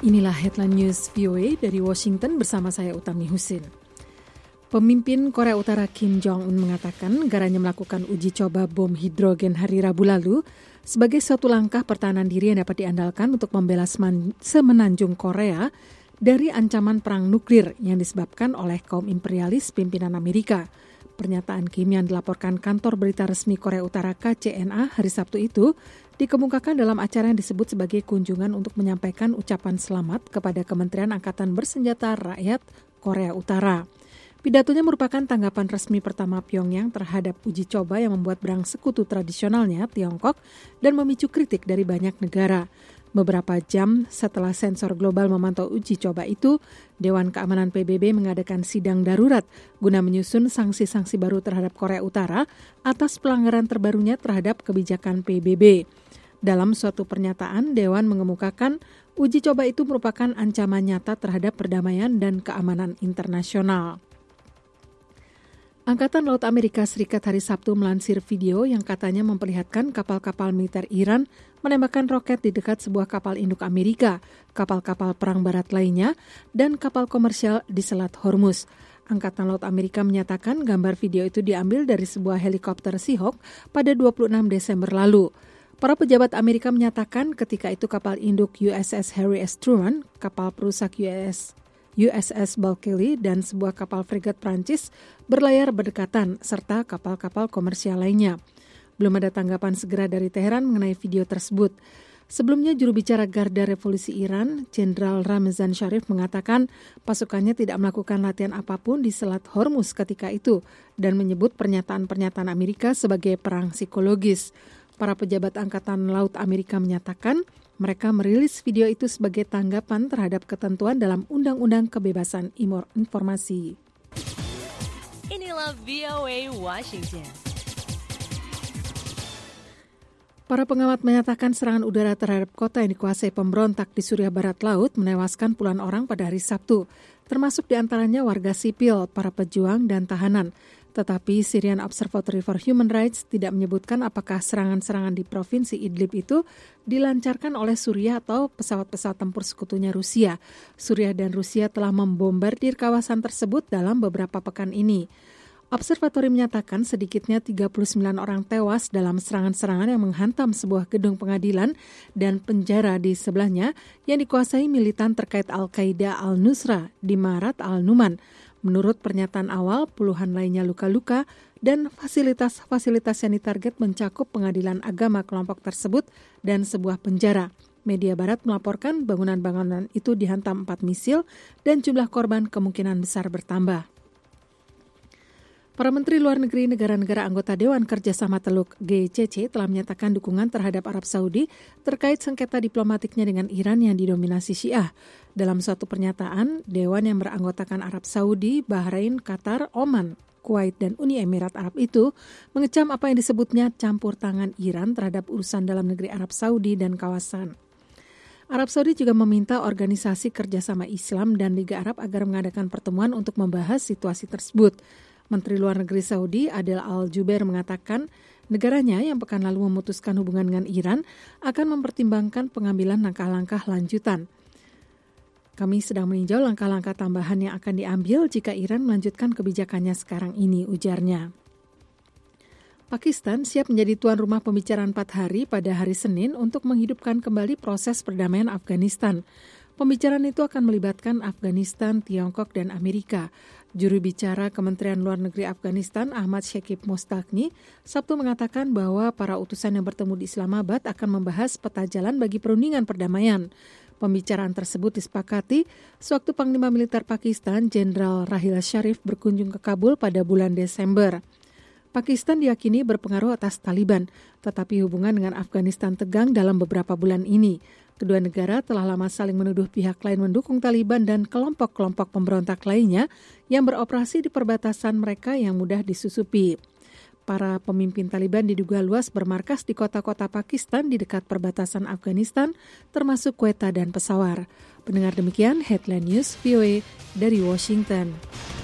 Inilah Headline News VOA dari Washington bersama saya Utami Husin. Pemimpin Korea Utara Kim Jong-un mengatakan negaranya melakukan uji coba bom hidrogen hari Rabu lalu sebagai suatu langkah pertahanan diri yang dapat diandalkan untuk membela semenanjung Korea dari ancaman perang nuklir yang disebabkan oleh kaum imperialis pimpinan Amerika. Pernyataan Kim yang dilaporkan kantor berita resmi Korea Utara KCNA hari Sabtu itu dikemukakan dalam acara yang disebut sebagai kunjungan untuk menyampaikan ucapan selamat kepada Kementerian Angkatan Bersenjata Rakyat Korea Utara. Pidatonya merupakan tanggapan resmi pertama Pyongyang terhadap uji coba yang membuat perang sekutu tradisionalnya Tiongkok dan memicu kritik dari banyak negara. Beberapa jam setelah sensor global memantau uji coba itu, Dewan Keamanan PBB mengadakan sidang darurat guna menyusun sanksi-sanksi baru terhadap Korea Utara atas pelanggaran terbarunya terhadap kebijakan PBB. Dalam suatu pernyataan, Dewan mengemukakan uji coba itu merupakan ancaman nyata terhadap perdamaian dan keamanan internasional. Angkatan Laut Amerika Serikat hari Sabtu melansir video yang katanya memperlihatkan kapal-kapal militer Iran menembakkan roket di dekat sebuah kapal induk Amerika, kapal-kapal perang barat lainnya, dan kapal komersial di Selat Hormuz. Angkatan Laut Amerika menyatakan gambar video itu diambil dari sebuah helikopter Seahawk pada 26 Desember lalu. Para pejabat Amerika menyatakan ketika itu kapal induk USS Harry S. Truman, kapal perusak USS Bulkeley dan sebuah kapal fregat Prancis berlayar berdekatan serta kapal-kapal komersial lainnya. Belum ada tanggapan segera dari Teheran mengenai video tersebut. Sebelumnya juru bicara Garda Revolusi Iran, Jenderal Ramzan Sharif mengatakan pasukannya tidak melakukan latihan apapun di Selat Hormuz ketika itu dan menyebut pernyataan-pernyataan Amerika sebagai perang psikologis. Para pejabat Angkatan Laut Amerika menyatakan mereka merilis video itu sebagai tanggapan terhadap ketentuan dalam Undang-Undang Kebebasan Informasi. Inilah VOA Washington. Para pengamat menyatakan serangan udara terhadap kota yang dikuasai pemberontak di Suriah Barat Laut menewaskan puluhan orang pada hari Sabtu, termasuk diantaranya warga sipil, para pejuang, dan tahanan. Tetapi Syrian Observatory for Human Rights tidak menyebutkan apakah serangan-serangan di provinsi Idlib itu dilancarkan oleh Suriah atau pesawat-pesawat tempur sekutunya Rusia. Suriah dan Rusia telah membombardir kawasan tersebut dalam beberapa pekan ini. Observatori menyatakan sedikitnya 39 orang tewas dalam serangan-serangan yang menghantam sebuah gedung pengadilan dan penjara di sebelahnya yang dikuasai militan terkait Al-Qaeda Al-Nusra di Marat Al-Numan. Menurut pernyataan awal, puluhan lainnya luka-luka dan fasilitas-fasilitas yang ditarget mencakup pengadilan agama kelompok tersebut dan sebuah penjara. Media Barat melaporkan bangunan-bangunan itu dihantam 4 misil dan jumlah korban kemungkinan besar bertambah. Para Menteri Luar Negeri negara-negara anggota Dewan Kerjasama Teluk GCC telah menyatakan dukungan terhadap Arab Saudi terkait sengketa diplomatiknya dengan Iran yang didominasi Syiah. Dalam suatu pernyataan, Dewan yang beranggotakan Arab Saudi, Bahrain, Qatar, Oman, Kuwait, dan Uni Emirat Arab itu mengecam apa yang disebutnya campur tangan Iran terhadap urusan dalam negeri Arab Saudi dan kawasan. Arab Saudi juga meminta Organisasi Kerjasama Islam dan Liga Arab agar mengadakan pertemuan untuk membahas situasi tersebut. Menteri Luar Negeri Saudi Adel Al-Jubeir mengatakan negaranya yang pekan lalu memutuskan hubungan dengan Iran akan mempertimbangkan pengambilan langkah-langkah lanjutan. Kami sedang meninjau langkah-langkah tambahan yang akan diambil jika Iran melanjutkan kebijakannya sekarang ini, ujarnya. Pakistan siap menjadi tuan rumah pembicaraan 4 hari pada hari Senin untuk menghidupkan kembali proses perdamaian Afghanistan. Pembicaraan itu akan melibatkan Afghanistan, Tiongkok, dan Amerika. Juru bicara Kementerian Luar Negeri Afghanistan, Ahmad Shakib Mustaqni, Sabtu mengatakan bahwa para utusan yang bertemu di Islamabad akan membahas peta jalan bagi perundingan perdamaian. Pembicaraan tersebut disepakati sewaktu Panglima Militer Pakistan, Jenderal Rahil Sharif berkunjung ke Kabul pada bulan Desember. Pakistan diyakini berpengaruh atas Taliban, tetapi hubungan dengan Afghanistan tegang dalam beberapa bulan ini. Kedua negara telah lama saling menuduh pihak lain mendukung Taliban dan kelompok-kelompok pemberontak lainnya yang beroperasi di perbatasan mereka yang mudah disusupi. Para pemimpin Taliban diduga luas bermarkas di kota-kota Pakistan di dekat perbatasan Afghanistan, termasuk Quetta dan Peshawar. Pendengar demikian Headline News VOA dari Washington.